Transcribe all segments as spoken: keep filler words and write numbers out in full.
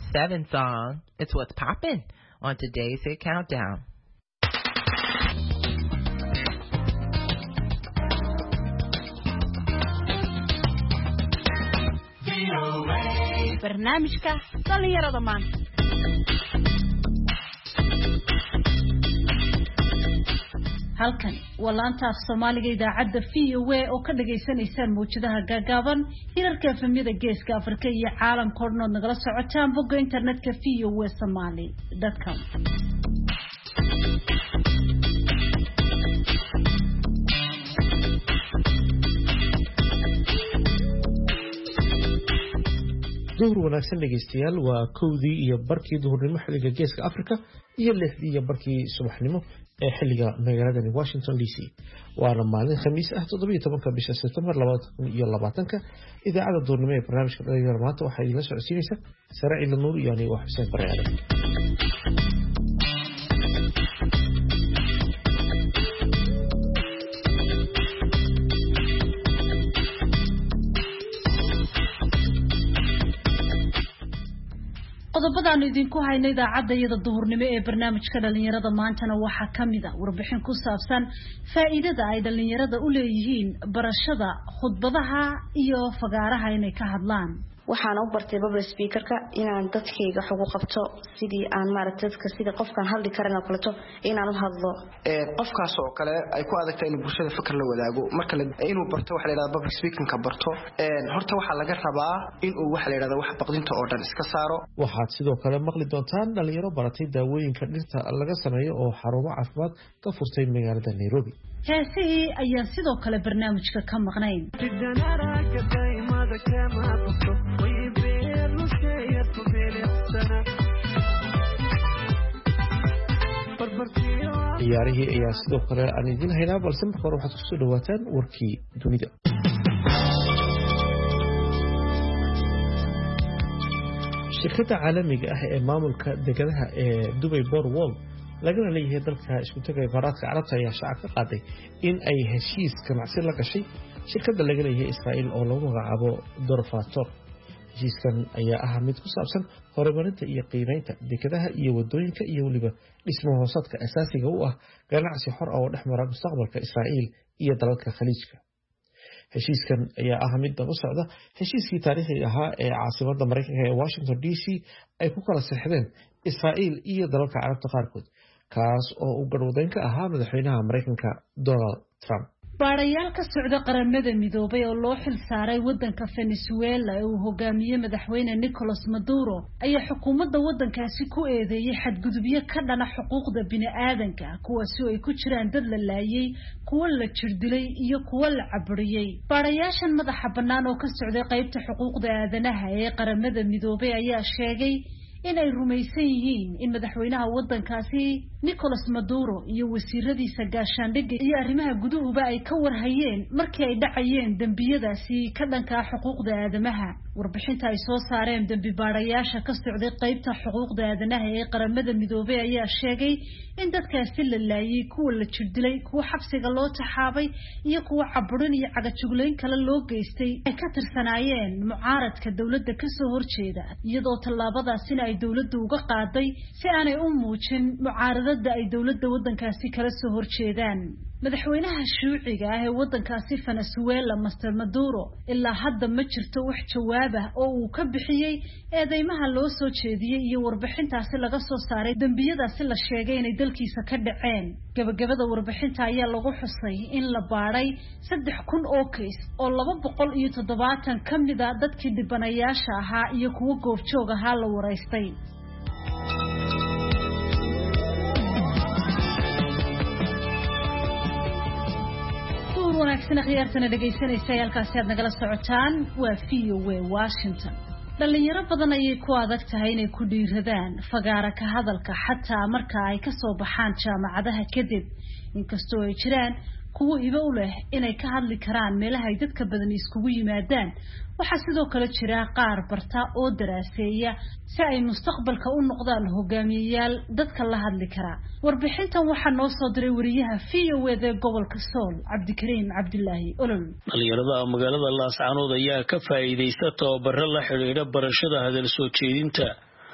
seven song. It's what's poppin' on today's Hit Countdown. barnaamijka dhalinyarada maanta. halkan waa laanta af Soomaaliga idaacadda V O A oo ka dhageysanaysaan muujadaha gaagaaban hirarka efemyada geeska Afrika iyo caalamka oo dhan nagala socotaan bogga internetka v o a somali dot com. duhur wanaagsan dhegeystayaal waa kowdii iyo barkii duhurnimo xilliga geeska Afrika iyo lixdii iyo barkii subaxnimo ee xilliga magaalada Washington D C waana maalin khamiis ah toddoba iyo tobanka bisha September laba kun iyo labaatan idaacada duhurnimo ee barnaamijka dhalinyarada maanta waxay idin la socodsiinaysaa Sara Ciidla Nuur iyo aniga wax Xuseen Bareere. qodobadaan idinku hayno idaacadda iyada duhurnimo ee barnaamijka dhalinyarada maantana waxaa kamid ah warbixin ku saabsan faa'iidada ay dhalinyarada u leeyihiin barashada khudbadaha iyo fagaaraha inay ka hadlaan. waxaan u bartay public speaker-ka inaan dadkayga xog u qabto sidii aan maaragtay dadka sida qofkan hadli karana kaleeto inaan u hadlo ee qofkaas oo kale ay ku adagtay in bulshada fikir la wadaago marka la inuu barto waxa la yiraahdo public speaking-ka barto ee horta waxa laga rabaa in uu waxa la yiraahdo wax baqdinta oo dhan iska saaro. waxaad sidoo kale maqli doontaan dhalinyaro baratay daawooyinka dhirta laga sameeyo oo xarumo caafimaad ka furtay magaalada Nairobi. heesihii ayaan sidoo kale barnaamijka ka maqnayn. ciyaarihii ayaa sidoo kale aan idin haynaa balse marka hore waxaad kusoo dhawaataan warkii dunida. shirkadda caalamiga ah ee maamulka dekedaha ee Dubai Port World lagana leeyahay dalka isku tagay Imaaraadka Carabta ayaa shacab ka qaaday in ay heshiis ganacsi la gashay shirkadda laga leeyahay Israa'iil oo lagu magacaabo Dorfator. heshiiskan ayaa ah mid ku saabsan horumarinta iyo qiimeynta dekedaha iyo wadooyinka iyo waliba dhismo hoosaadka asaasiga u ah ganacsi xor ah oo dhexmara mustaqbalka Israa'iil iyo dalalka Khaliijka. heshiiskan ayaa ah mid daba socda heshiiskii taariikhiga ahaa ee caasimadda Mareykanka ee Washington D C ay ku kala saxdeen Israa'iil iyo dalalka Carabta qaarkood kaas oo uu garwadeyn ka ahaa madaxweynaha Mareykanka Donald Trump. baarayaal ka socda qaramada midoobay oo loo xil saaray wadanka Venezuela ee uu hogaamiyay madaxweyne Nicolas Maduro ayaa xukuumadda wadankaasi ku eedeeyay xadgudubyo ka dhana xuquuqda bini'aadanka kuwaas oo ay ku jiraan dad la laayay kuwa la jirdilay iyo kuwa la caburiyay. baarayaashan madaxa bannaan oo ka socday qaybta xuquuqda aadanaha ee qaramada midoobay ayaa sheegay in ay rumaysan yihiin in madaxweynaha wadankaasi Nicolas Maduro iyo wasiiradiisa gaashaandhigga iyo arrimaha guduhuba ay ka warhayeen markii ay dhacayeen dambiyadaasi ka dhanka xuquuqda aadamaha. warbixinta ay soo saareen dambi baarayaasha ka socday qaybta xuquuqda aadanaha ee qaramada midoobay ayaa sheegay in dadkaasi la laayay kuwa la jirdilay kuwa xabsiga loo taxaabay iyo kuwa caburin iyo cagajugleyn kale loo geystay ay ka tirsanaayeen mucaaradka dawladda ka soo horjeeda iyadoo tallaabadaasina ay dawladdu uga qaaday si aanay u muujin mucaaradada ay dawladda wadankaasi kala soo horjeedaan. madaxweynaha shuuciga ah ee wadankaasi Venezuela Master Maduro ilaa hadda ma jirto wax jawaab ah oo uu ka bixiyay eedeymaha loo soo jeediyay iyo warbixintaasi laga soo saaray dambiyadaasi la sheegay inay dalkiisa ka dhaceen. gabagabada warbixinta ayaa lagu xusay in la baaray saddex kun oo case oo laba boqol iyo toddobaatan ka mid ah dadkii dhibanayaasha ahaa iyo kuwa goobjoog ahaa la wareystay. wanaagsan khiyaartana dhageysanaysa halkaasi aad nagala socotaan waa V O A Washington. dhalinyaro badan ayay ku adag tahay inay ku dhiiradaan fagaara ka hadalka xataa marka ay ka soo baxaan jaamacadaha kadib inkastoo ay jiraan kuwa iba u leh inay ka hadli karaan meelaha ay dadka badan iskugu yimaadaan. waxaa sidoo kale jira qaar barta oo daraaseeya si ay mustaqbalka u noqdaan hogaamiyayaal dadka la hadli kara. warbixintan waxaa noo soo diray wariyaha V O A ee gobolka Sool Cabdikariim Cabdullaahi Olol. dhalinyarada magaalada Laascaanood ayaa ka faa'iideysta tababaro la xiriira barashada hadal soo jeedinta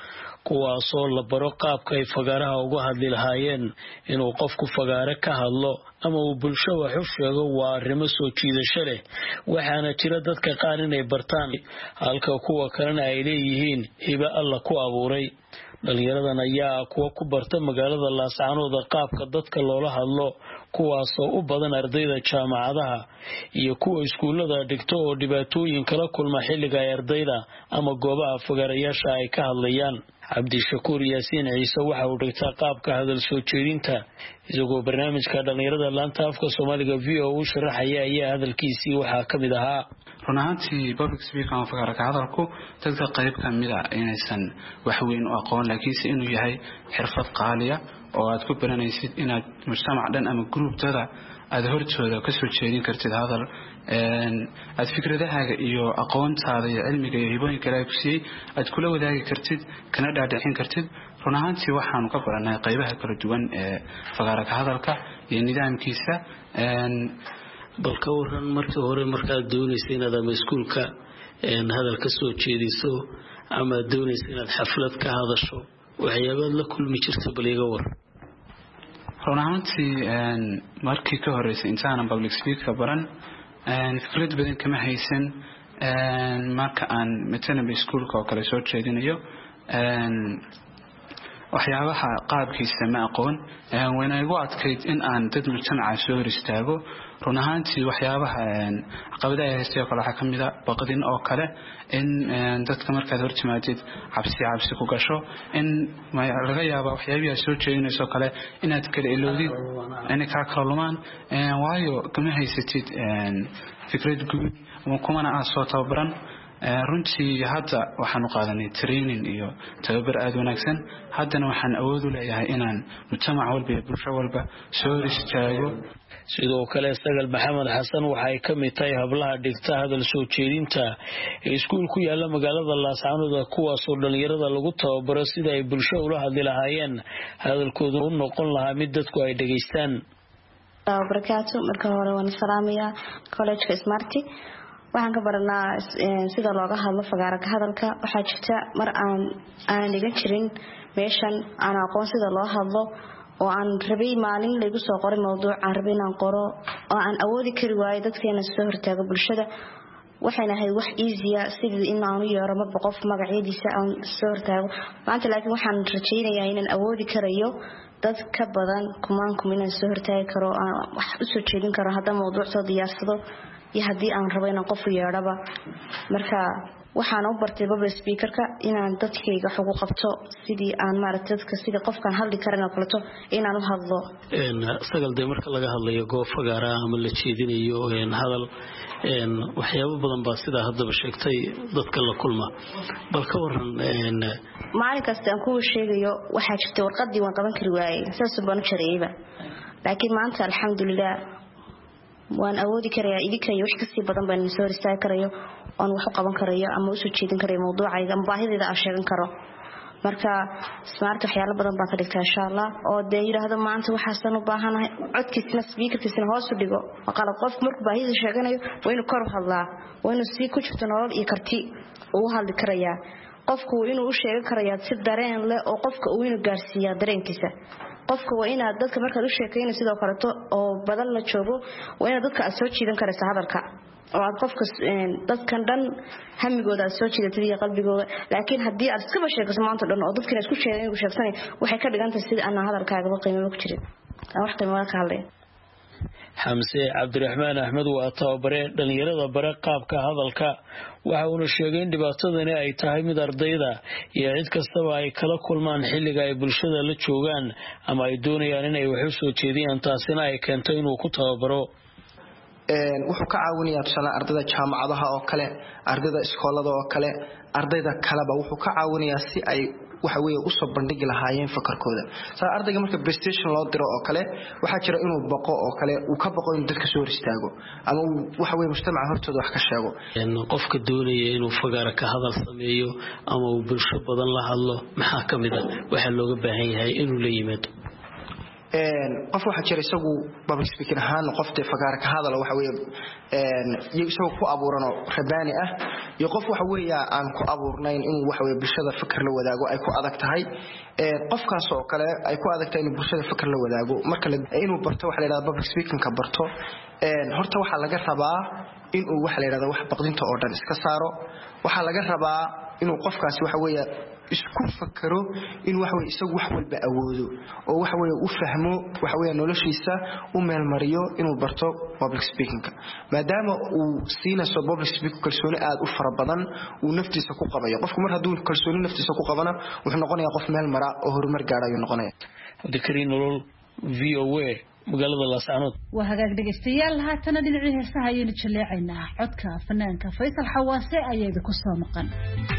kuwaasoo la baro qaabka ay fagaaraha uga hadli lahaayeen. Inuu qofku fagaare ka hadlo ama uu bulsho wax u sheego waa arrimo soo jiidasho leh, waxaana jira dadka qaar inay bartaan halka kuwa kalena ay leeyihiin hiba alla ku abuuray. dhalinyaradan ayaa kuwa ku barta magaalada Laascaanood qaabka dadka loola hadlo, kuwaasoo u badan ardayda jaamacadaha iyo kuwa iskuulada dhigto oo dhibaatooyin kala kulma xilliga ay ardayda ama goobaha fagaarayaasha ay ka hadlayaan. Cabdishakuur Yaasiin Ciise waxa uu dhigtaa qaabka hadal soo jeedinta, isagoo barnaamijka dhalinyarada laanta afka Soomaaliga V O u sharaxaya ayaa hadalkiisii waxaa ka mid ahaa: run ahaantii public speaking ama fagaara ka hadalku dadka qayb ka mid ah inaysan wax weyn u aqoon, laakiinse inuu yahay xirfad qaaliya oo aad ku baranaysid inaad mujtamac dhan ama gruubtada aad hortooda ka soo jeedin kartid hadal, aad fikradahaaga iyo aqoontaada iyo cilmiga iyo hibooyinka Ilaahay ku siiyey aad kula wadaagi kartid kana dhaadhicin kartid. run ahaantii waxaanu ka baranay qaybaha kala duwan ee fagaara ka hadalka iyo nidaamkiisa. bal ka waran markii hore markaad doonaysa inaad ama iskuulka hadal ka soo jeediso ama doonaysa inaad xaflad ka hadasho, waxyaabaad la kulmi jirta bal iga war. run ahaantii markii ka horeysay intaanan public speaker baran fikrad badan kama haysan. marka aan matalan iskuulka oo kale soo jeedinayo waxyaabaha qaabkiisa ma aqoon, wayna igu adkayd in aan dad mujtamaca soo hor istaago. run ahaantii waxyaabaha caqabadaha haystay oo kale waxaa ka mid ah baqdin oo kale, in dadka markaad hor timaadid cabsi cabsi ku gasho, in laga yaabo waxyaabihi aad soo jeedinayso kale inaad kala ilowdid inay kaa kala lumaan, waayo kama haysatid fikrad guud kumana aad soo tababaran. runtii hadda waxaan u qaadanay training iyo tababar aad wanaagsan. haddana waxaan awood u leeyahay inaan mujtamac walba iyo bulsho walba soo hor istaago. sidoo kale Sagal Maxamed Xasan waxay ka mid tahay hablaha dhigta hadal soo jeedinta ee iskuul ku yaala magaalada Laascaanood, kuwaasoo dhalinyarada lagu tababaro sida ay bulsho ula hadli lahaayeen, hadalkoodu u noqon lahaa mid dadku ay dhageystaan. barakaatu marka hore waan salaamayaa college-ka Smarty. waxaan ka baranaa sida looga hadlo fagaara ka hadalka. waxaa jirta mar aan aan dhigan jirin meeshan aan aqoon sida loo hadlo, oo aan rabay maalin lagu soo qoray mowduuc aan rabay inaan qoro oo aan awoodi kari waayay dadkeena soo hortaaga bulshada. waxayna ahayd wax easy ah sidii in aan u yeero marba qof magaciisa aan soo hortaago. maanta laakiin waxaan rajaynayaa inaan awoodi karayo dad ka badan kumaan kum inaan soo hortaagi karo, aan wax u soo jeedin karo hadda mowduuc soo diyaarsado iyo haddii aan rabo inaan qof u yeedhaba. marka waxaan u bartay public speaker-ka inaan dadkayga wax ugu qabto sidii aan maaragtay dadka sidii qofkaan hadli karin oo kaleeto inaan u hadlo. Sagal de marka laga hadlayo goob fagaara ama la jeedinayo hadal waxyaabo badan baa sida haddaba sheegtay dadka la kulma, bal ka waran. maalin kasta aan kuu sheegayo waxaa jirta warqadii waan qaban kari waayay, saas baan u jareeyba. laakiin maanta alxamdulillah waan awoodi karayaa idinka iyo wax ka sii badan baan soo ristaagi karayo, aan wax u qaban karayo ama u soo jeedin karayo mowduucayga ama baahideeda aan sheegan karo. marka Smart waxyaalo badan baan ka dhigtaa insha Allah, oo de yiraahdo maanta waxaan u baahanahay codkiisna speakerkiisna hoos u dhigo. qalad qofku markuu baahida sheeganayo waa inuu kor u hadlaa, waa inuu si ku jirto nolol iyo karti uu hadli karayaa. qofku inuu u sheegi karayaa si dareen leh oo qofka uu inuu gaarsiiyaa dareenkiisa. qofka waa inaad dadka markaad u sheekaynayso sidoo kale oo badan la joogo waa inaad dadka soo jiidan karaysa hadalka, oo aad qofka dadkan dhan hamigooda soo jiidatay iyo qalbigooda. laakiin haddii aad iska sheegayso maanta dhan oo dadkina isku sheegay ku sheegsanay waxay ka dhigan tahay sida aan hadalkaaga qiimo ku jirin wax qiimo ka hadlay. Xamse Cabdiraxmaan Axmed waa tababare dhalinyarada bare qaabka hadalka. waxa uu sheegay in dhibaatadani ay tahay mid ardayda iyo cid kastaba ay kala kulmaan xilliga ay bulshada la joogaan ama ay doonayaan inay wax u soo jeediyaan, taasina ay keento inuu ku tababaro. een wuxuu ka caawinayaa tusala ardayda jaamacadaha oo kale, ardayda iskoolada oo kale, ardayda kaleba wuxuu ka caawinayaa si ay waxa weeye u soo bandhigi lahaayeen fakarkooda. saa ardayga marka presentation loo diro oo kale waxa jira inuu baqo oo kale uu ka baqo in dadka soo ristaago ama waxa weeye mujtamaca hortooda wax ka sheego. in qofka doonaya inuu fagaara ka hadal sameeyo ama uu bulsho badan la hadlo maxaa kamid ah waxa looga baahan yahay inuu la yimaado. een qof waxa jira isagu public speaking ahaan qofta fagaar ka hadalo waxa weeye een isagu ku abuurano rabani ah iyo qof waxa weeye aan ku abuurnayn in waxa weeye bulshada fikir la wadaago ay ku adag tahay een qofkaas oo kale ay ku adag tahay in bulshada fikir la wadaago marka inuu barto waxa la yiraahdo public speaking ka barto een horta waxa laga rabaa in uu waxa la yiraahdo wax baqdinta oo dhan iska saaro waxa laga rabaa inuu qofkaasi waxa weeye isku fakaro in wax weey isagu wax walba awoodo oo wax weey u fahmo wax weey noloshiisa u meel mariyo inuu barto public speaking maadaama uu siinaso public speaking kalsooni aad u fara badan uu naftiisa ku qabayo qofku mar haduu kalsooni naftiisa ku qabana wuxuu noqonayaa qof meel mara oo horumar gaarayo noqonaya Abdikariin Nolol V O A magaalada Laascaanood waa hagaag dhageystayaal haatana dhinacii heesaha ayaynu jaleecaynaa codka fanaanka Faysal Xawaase ayaa ku soo maqan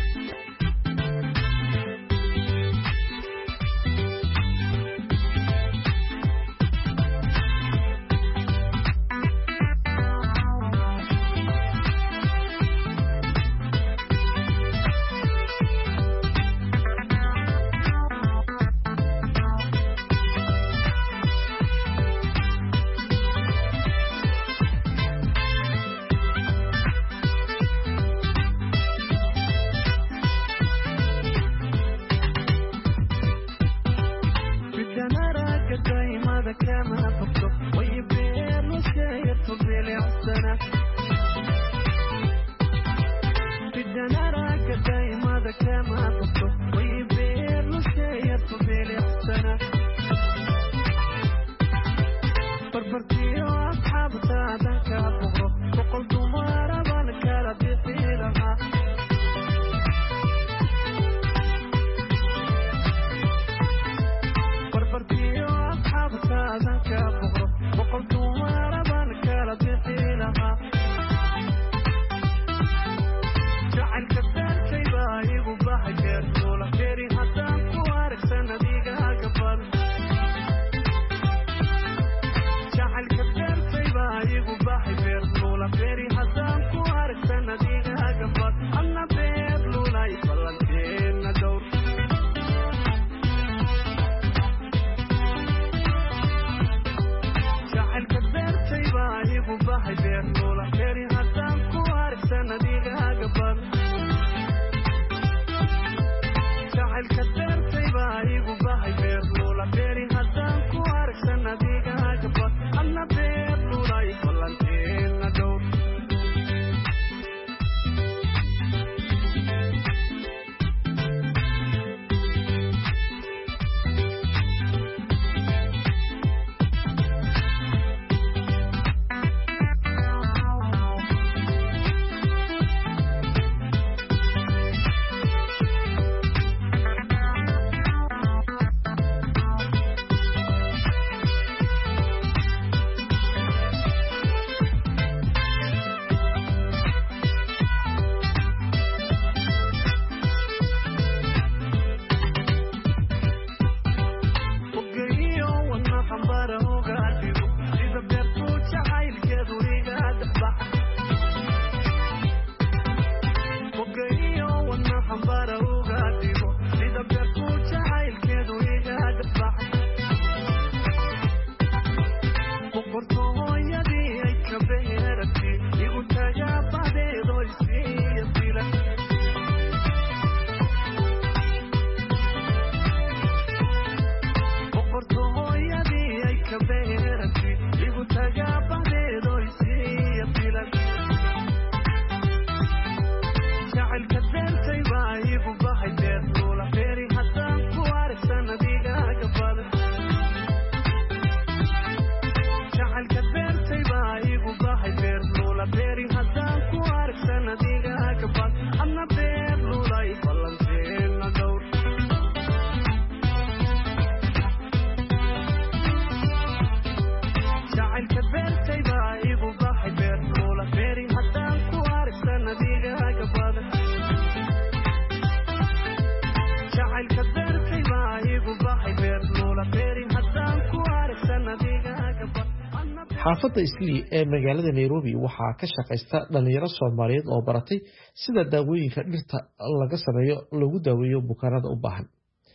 xaafadda Islii ee magaalada Nairobi waxaa ka shaqeysta dhalinyaro Soomaaliyeed oo baratay sida daawooyinka dhirta laga sameeyo lagu daaweeyo bukaanada u baahan.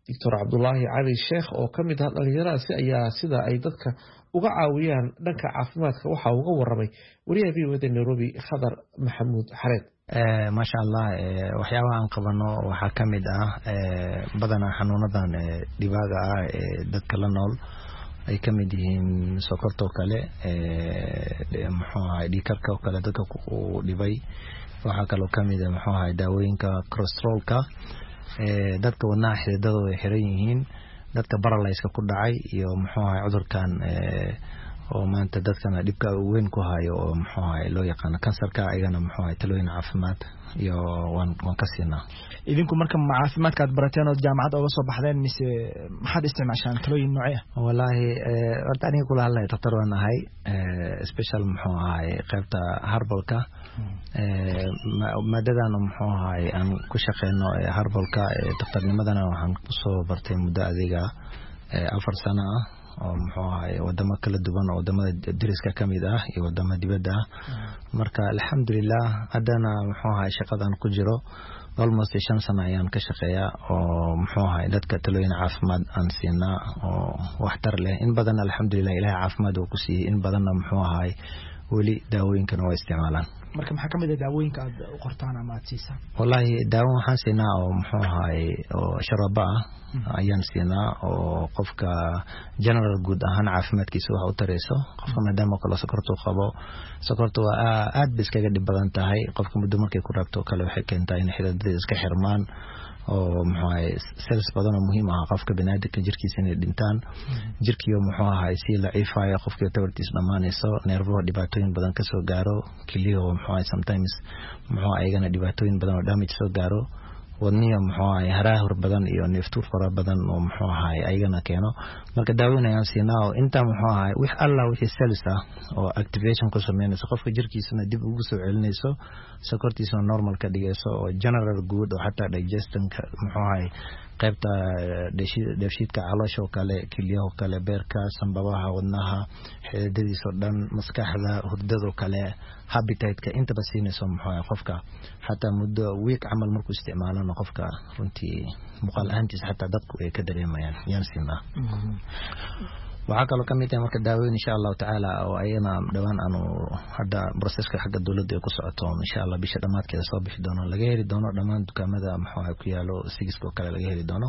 doctor cabdulaahi cali sheekh oo ka mid ah dhalinyaradaasi ayaa sida ay dadka uga caawiyaan dhanka caafimaadka waxa uga waramay wariyaha v o da Nairobi Khadar Maxamuud Xareed. maasha Allah waxyaabaha aan qabano waxaa ka mid ah badanaa xanuunadan dhibaaga ah ee dadka la nool ay ka mid yihiin sokorta kale ee muxuu ahay dhiigkarka kale dadka ku dhibay waxa kale oo ka mid ah muxuu ahay daawooyinka cholesterolka ee dadka wadnaha xididada ay xiran yihiin dadka paralyze ku dhacay iyo muxuu ahay cudurkan ee oo maanta dadkana dhibka weyn ku hayo oo muxuu ahay loo yaqaan kansarka ayagana muxuu ahay talooyin caafimaad iyo waan waan ka siinaa. idinku marka caafimaadka aad barateen oo jaamacad uga soo baxdeen mise maxaad isticmaashaan talooyin noocee ah? wallahi ee horta aniga kula hadlay doctor waan ahay ee special muxuu ahay qaybta herbalka ee maadadan muxuu ahay aan ku shaqeyno herbalka doctornimadana waxaan ku soo bartay muddo adiga afar sano ah oo muxuu ahay wadamo kala duwan oo wadamada dariska kamid ah iyo wadamo dibadda marka alxamdulillah hadana muxuu ahay shaqadan ku jiro almost shan sano ayaan ka shaqeeyaa oo muxuu ahay dadka talooyin caafimaad aan siinaa oo waxtar leh in badan alxamdulillah ilaahay caafimaad uu ku siiyay in badan muxuu ahay wali daawooyinkan oo isticmaalaan. marka maxaa kamid ah daawooyinka aad u qortaan ama aad siisaan? wallahi daawo waxaan siinaa oo muxuu ahay oo sharaba ah ayaan siinaa oo qofka general good ahaan caafimaadkiisa wax u tarayso qofka maadaama kala sokorto qabo sokorto waa aad bis kaga dhib badan tahay qofka muddo markay ku raabto kale waxay keentaa in xididada iska xirmaan oo muxuu ahay cells badan oo muhiim ah qofka bini'aadamka jirkiisa inay dhintaan jirkiyo muxuu ahay si laciifaya qofka tabartiis dhamaanayso nervo dhibaatooyin badan ka soo gaaro kiliyo muxuu ahay sometimes muxuu ayagana dhibaatooyin badan oo damage soo gaaro wadniyo muxuu ahay haraahur badan iyo neeftuur fara badan oo muxuu ahay ayagana keeno marka daawooyin ayaan siinaa oo inta muxuu ahay wix alla wixii cells ah oo activation ku sameynayso qofka jirkiisana dib ugu soo celinayso sokortiisa normal ka dhigayso oo general good oo hatta digestion muxuu ahay qaybta dheefshiidka caloosha oo kale kiliyaha oo kale beerka sanbabaha wadnaha xididadiisa oo dhan maskaxda hurdada oo kale appetite-ka inta basiinayso muxuu ahay qofka hatta muddo week camal markuu isticmaalana qofka runtii muqal ahaantiisa hatta dadku ay ka dareemayaan yaan siinaa. waxaa kaloo ka mid ah marka daawooyin insha Allah taala oo ayana dhawaan aanu hadda processka xagga dawladda ku socoto insha Allah bisha dhamaadkeeda soo bixi doono laga heli doono dhamaan dukaamada maxaa ku yaalo sigiska kale laga heli doono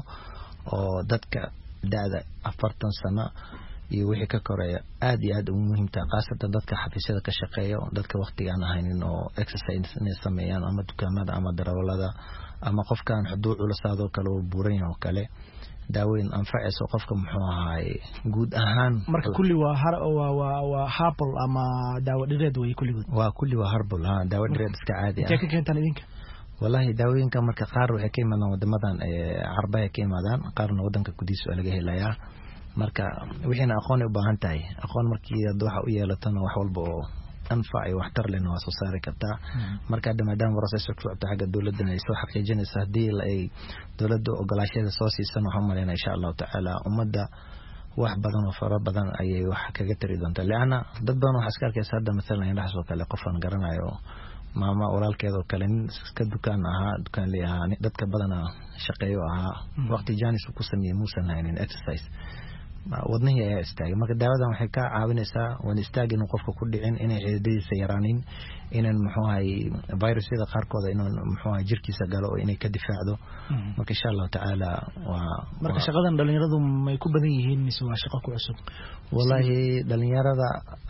oo dadka daada afartan sano iyo wixii ka koreeya aad iyo aad u muhiim tahay qaasatan dadka xafiisyada ka shaqeeyo dadka waqtiga aan haynin oo exercise inay sameeyaan ama dukaamada ama darawalada ama qofkan xuduud culasaado kale oo buuran oo kale daawooyin anfacayso qofka muxuu ahay guud ahaan marka kulli waa har waa waa herbal ama daawo dhireed way kulli waa kulli waa herbal ha daawo dhireed iska caadi ah ka keentan idinka wallahi daawooyinka marka qaar waxay ka imaadaan wadamadan ee carbaha ka imaadaan qaarna wadanka gudihiisa laga helayaa marka wixina aqoon u baahan tahay aqoon markii aad waxa u yeelatana wax walba oo anfac iyo waxtar leh waa soo saari kartaa marka maadaama process ku socota xagga dawladda ay soo xaqiijinayso hadii ay dawladdu ogolaasheeda soo siisan waxaan maleynaa insha Allah taala ummadda wax badan oo fara badan ayay wax kaga tari doontaa laana dad badan waxa iska arkaysa hadda midalan indhaha soo kale qofan garanayo maama walaalkeeda oo kale iska dukaan ahaa dukaan leeyahay dadka badan shaqeeyo ahaa waqti jaanis ku sameeyay muusan haynin exercise wadnaha ayaa istaagay marka daawadan waxay ka caawinaysaa wan istaagin qofka ku dhicin inay xididadiisa yaraanin inaan muxuu ahay virusyada qaarkood inuu muxuu ahay jirkiisa galo oo inay ka difaacdo marka insha Allah taala waa marka shaqadan dhalinyaradu may ku badan yihiin mise waa shaqo ku cusub wallahi dhalinyarada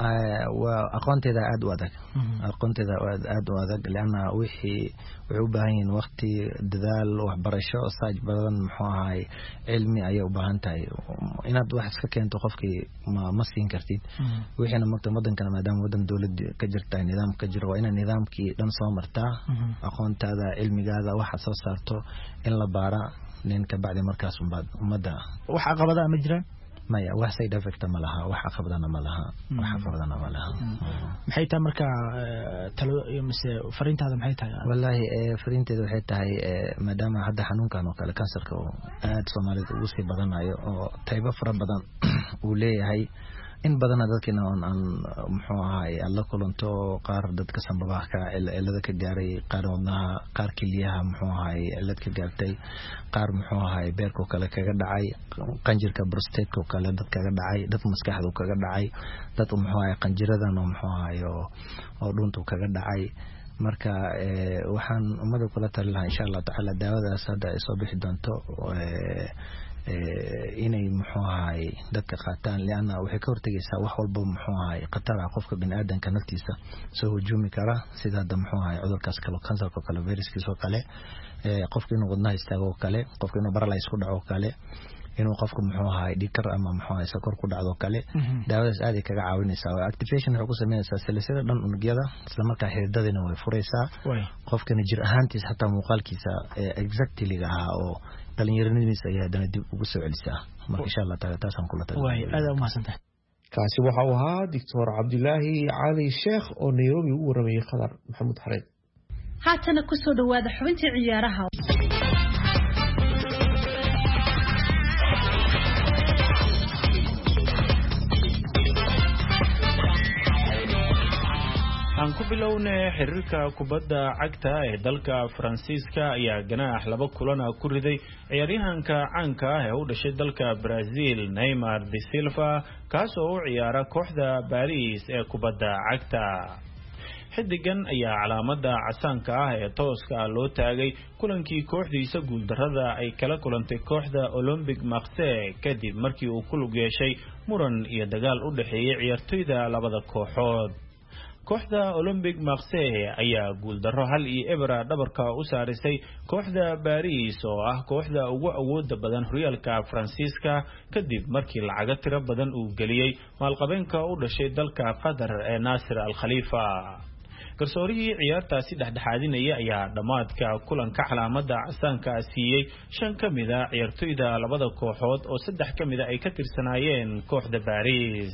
waa aqoonteeda aad u adag aqoonteeda aad u adag laana wixii way u baahan yihiin waqti dadaal waxbarasho saaj badan muxuu ahay cilmi ay u baahan tahay inaad wax iska keento qofkii ma ma siin kartid wixina marka wadankan maadaama wadan dawladda ka jirta nidaam ka jiro waa in nidaamkii dhan soo martaa aqoontaada cilmigaada waxa soo saarto in la baara nin ka bacdi markaas ummadda wax caqabada ma jiraan maya wax side effect ma laha wax caqabadana ma laha wax caqabadana ma laha maxay tahay marka talo iyo mise fariintaada maxay tahay wallahi fariinteedu waxay tahay maadaama hadda xanuunkan oo kale kansarka oo aad Soomaalida ugu sii badanayo oo tayba fara badan uu leeyahay in badan dadkina aan muxuu ahaay alla kulanto qaar dadka sanbabaha ka cilada ka gaaray qaar wadnaha qaar kiliyaha muxuu ahaay cilad ka gaartay qaar muxuu ahaay beerka kale kaga dhacay qanjirka prostate-ka kale dad kaga dhacay dad maskaxda kaga dhacay dad muxuu ahaay qanjiradan oo muxuu ahaay oo dhunta kaga dhacay marka waxaan umada kula talinahay insha Allah taala daawadaas hadda ay soo bixi doonto inay muxuu ahaay dadka qaataan leena waxay ka hortagaysaa wax walba muxuu ahaay qatar ah qofka bini'aadanka naftiisa soo hujumi kara sida hadda muxuu ahaay cudurkaas kale kansarka kale viruskiisa kale qofka inuu wadnaha istaago kale qofka inuu paralyze ku dhaco kale inuu qofka muxuu ahaay dhikar ama muxuu ahaay sakor ku dhacdo kale daawadaas aad ay kaga caawinaysaa activation waxay ku sameynaysaa silsilada dhan unugyada isla markaa xididadina way furaysaa qofkana jir ahaantiisa hatta muuqaalkiisa exactly ah oo dhalinyaranimadiisa ayaa dana dib ugu soo celisaa marka insha Allah taala taasaan kula talin way aad u mahadsantahay kaasi waxa uu ahaa Doctor Cabdulaahi Cali Sheekh oo Nairobi u waramay Khadar Maxamed Xareed haatana ku soo dhawaada xubintii ciyaaraha aan ku bilownay xiriirka kubadda cagta ee dalka Faransiiska ayaa ganaax laba kulan ku riday ciyaaryahanka caanka ah ee u dhashay dalka Brazil Neymar da Silva kaas oo u ciyaara kooxda Paris ee kubadda cagta xidigan ayaa calaamada casaanka ah ee tooska loo taagay kulankii kooxdiisa guuldarrada ay kala kulantay kooxda Olympique Marseille kadib markii uu ku lug yeeshay muran iyo dagaal u dhaxeeyay ciyaartoyda labada kooxood kooxda Olympique Marseille ayaa guuldarro hal iyo ebra dhabarka u saarisay kooxda Paris oo ah kooxda ugu awoodda badan horyaalka Faransiiska kadib markii lacaga tiro badan uu galiyay maalqabeenka u dhashay dalka Qatar ee Nasser Al Khalifa garsoorihii ciyaartaasi dhexdhexaadinaya ayaa dhamaadka kulanka calaamada casaanka siiyay shan kamid ah ciyaartoyda labada kooxood oo saddex kamid ah ay ka tirsanaayeen kooxda Paris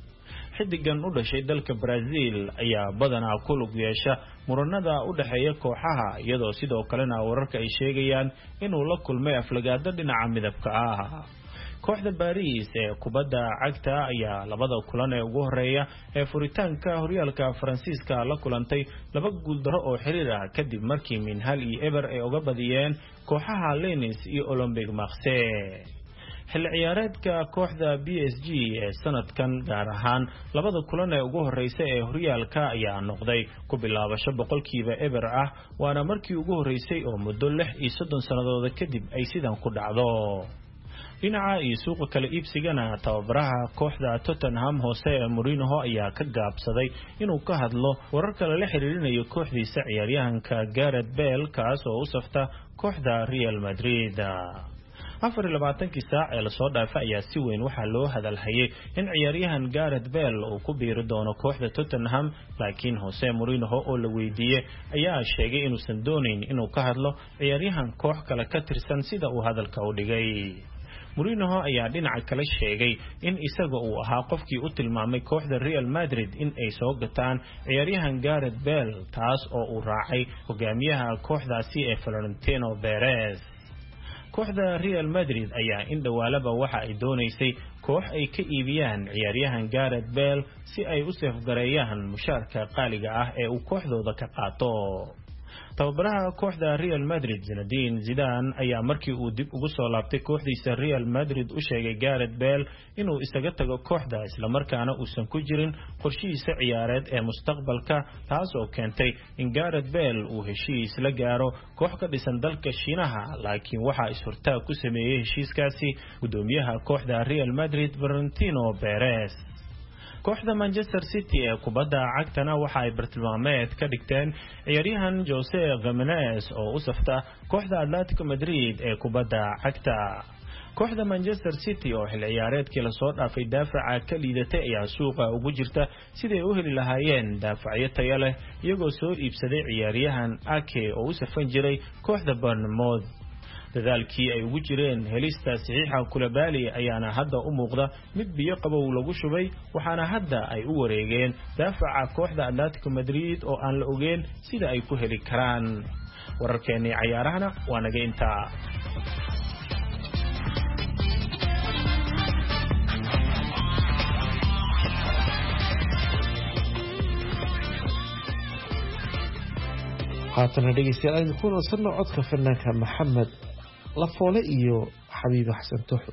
xidigan u dhashay dalka Brazil ayaa badanaa ku lug yeesha muranada u dhaxeeya kooxaha iyadoo sidoo kalena wararka ay sheegayaan inuu la kulmay aflagaado dhinaca midabka ah kooxda Paris ee kubadda cagta ayaa labada kulan ee ugu horeeya ee furitaanka horyaalka Faransiiska la kulantay laba guuldaro oo xiriir ah kadib markii min hal iyo eber ay uga badiyeen kooxaha Lens iyo Olympique Marseille xil ciyaareedka kooxda B S G ee sanadkan gaar ahaan labada kulan ee ugu horeysay ee horyaalka ayaa noqday ku bilaabasho boqolkiiba eber ah waana markii ugu horeysay oo muddo lix iyo soddon sanadood kadib ay sidan ku dhacdo dhinaca iyo suuqa kala iibsigana tababaraha kooxda Tottenham Jose Mourinho ayaa ka gaabsaday inuu ka hadlo wararka la xiriirinayo kooxdiisa ciyaaryahanka Gareth Bale kaas oo u safta kooxda Real Madrid afar iyo labaatan saac ee la soo dhaafay ayaa si weyn waxa loo hadal hayay in ciyaaryahan Gareth Bale uu ku biiri doono kooxda Tottenham laakiin Jose Mourinho oo la weydiiyay ayaa sheegay inuusan doonayn inuu ka hadlo ciyaaryahan koox kale ka tirsan sida uu hadalka u dhigay Mourinho ayaa dhinaca kale sheegay in isaga uu ahaa qofkii u tilmaamay kooxda Real Madrid in ay soo gataan ciyaaryahan Gareth Bale taas oo uu raacay hogaamiyaha kooxdaasi ee Florentino Perez kooxda Real Madrid ayaa in dhawaalaba waxa ay doonaysay koox ay ka iibiyaan ciyaaryahan Gareth Bale si ay u safgareeyaan mushaarka qaaliga ah ee uu kooxdooda ka qaato tababaraha kooxda Real Madrid Zinedine Zidane ayaa markii uu dib ugu soo laabtay kooxdiisa Real Madrid u sheegay Gareth Bale inuu isaga tago kooxda isla markaana uusan ku jirin qorshihiisa ciyaareed ee mustaqbalka taas oo keentay in Gareth Bale uu heshiis la gaaro koox ka dhisan dalka Shiinaha laakiin waxa is-hortaag ku sameeyay heshiiskaasi gudoomiyaha kooxda Real Madrid Florentino Perez kooxda Manchester City ee kubadda cagtana waxa ay bartilmaameed ka dhigteen ciyaaryahan Jose Gimenez oo u safta kooxda Atletico Madrid ee kubadda cagta kooxda Manchester City oo xil ciyaareedkii la soo dhaafay daafaca ka liidatay ayaa suuqa ugu jirta sidii u heli lahaayeen daafacyo tayo leh iyagoo soo iibsaday ciyaaryahan Ake oo u safan jiray kooxda Bournemouth dadaalkii ay ugu jireen helista saxiixa Koulibaly ayaana hadda u muuqda mid biyo qabow lagu shubay waxaana hadda ay u wareegeen daafaca kooxda Atletico Madrid oo aan la ogeyn sida ay ku heli karaan wararkeennii ciyaarahana waa naga intaa haatana dhegeystayaal aynu ku nasanno codka fanaanka maxamed lafoole iyo xabiibo xasan tuxu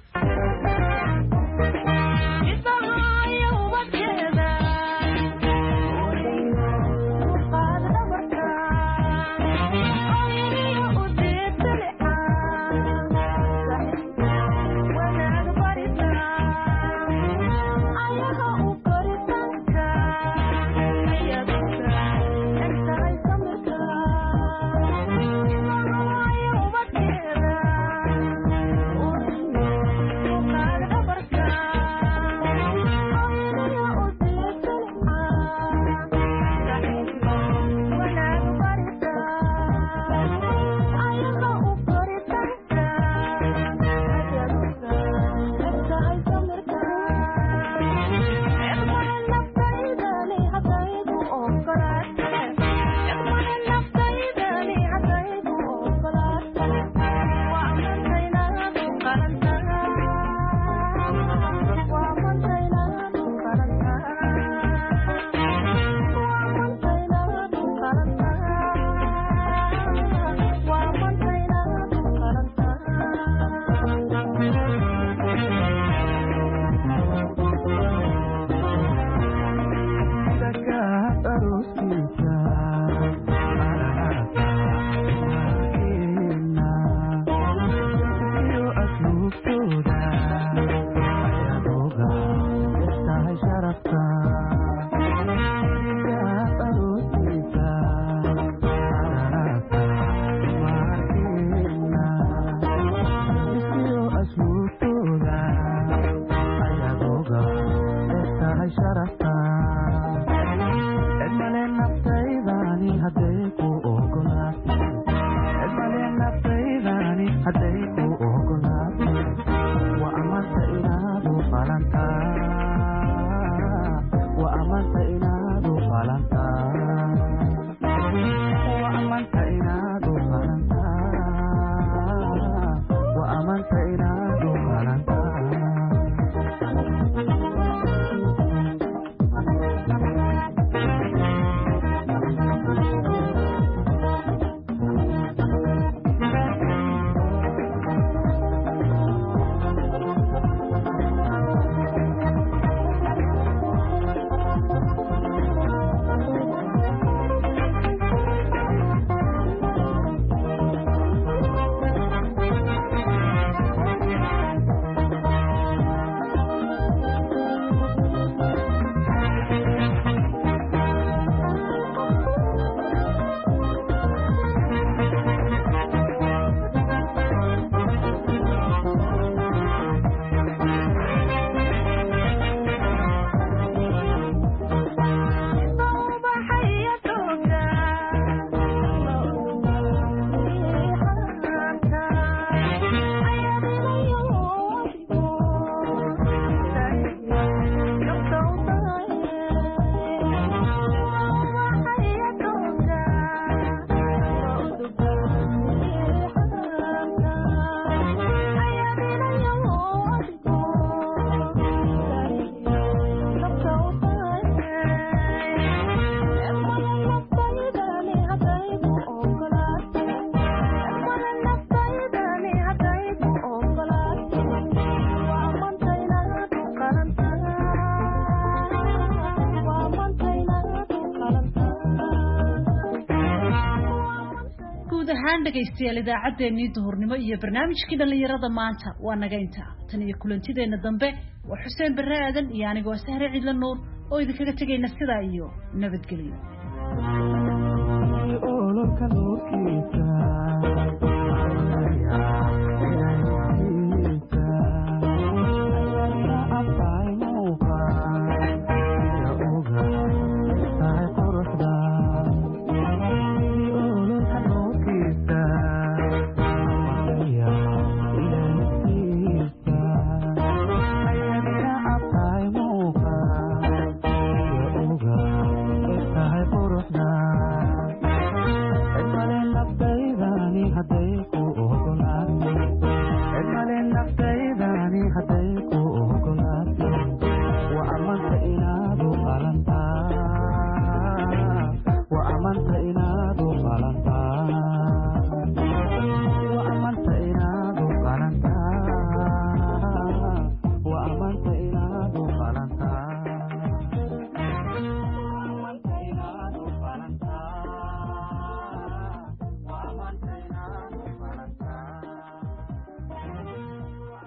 dhegeystayaal idaacadeennii duhurnimo iyo barnaamijkii dhalinyarada maanta waa naga intaa tan iyo kulantideena dambe waa xuseen barre aadan iyo anigoo sahre cidla nuur oo idinkaga tegayna sidaa iyo nabadgelyo Enough